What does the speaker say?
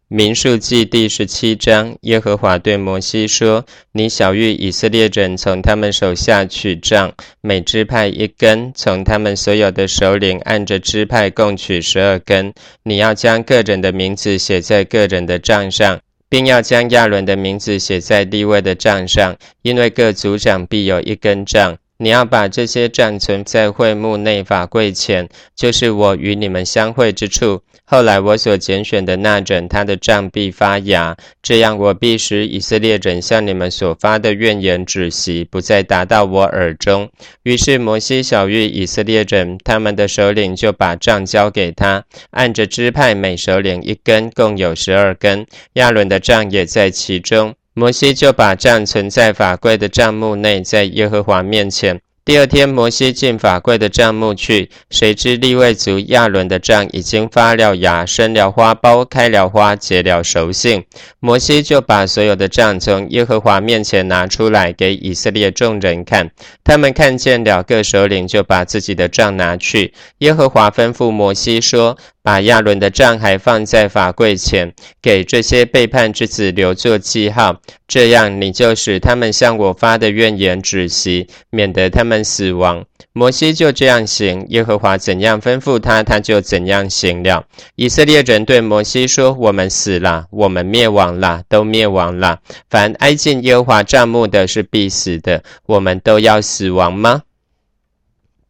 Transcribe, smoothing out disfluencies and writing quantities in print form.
民数记第17章，耶和华对摩西说：你晓谕以色列人从他们手下取杖，每支派一根，从他们所有的首领按着支派共取12根。你要将个人的名字写在个人的杖上，并要将亚伦的名字写在利未的杖上，因为各族长必有一根杖。你要把这些杖存在会幕内法柜前，就是我与你们相会之处。后来我所拣选的那人，他的杖必发芽，这样我必使以色列人向你们所发的怨言止息，不再达到我耳中。于是摩西晓谕以色列人，他们的首领就把杖交给他，按着支派每首领一根，共有12根。亚伦的杖也在其中。摩西就把杖存在法柜的帐幕内，在耶和华面前。第二天，摩西进法柜的帐幕去，谁知利未族亚伦的杖已经发了芽，生了花苞，开了花，结了熟杏。摩西就把所有的杖从耶和华面前拿出来，给以色列众人看。他们看见了，各首领就把自己的杖拿去。耶和华吩咐摩西说：把亚伦的杖还放在法柜前，给这些背叛之子留作记号，这样你就使他们向我发的怨言止息，免得他们死亡。摩西就这样行，耶和华怎样吩咐他，他就怎样行了。以色列人对摩西说：我们死了，我们灭亡了，都灭亡了。凡挨近耶和华帐幕的是必死的，我们都要死亡吗？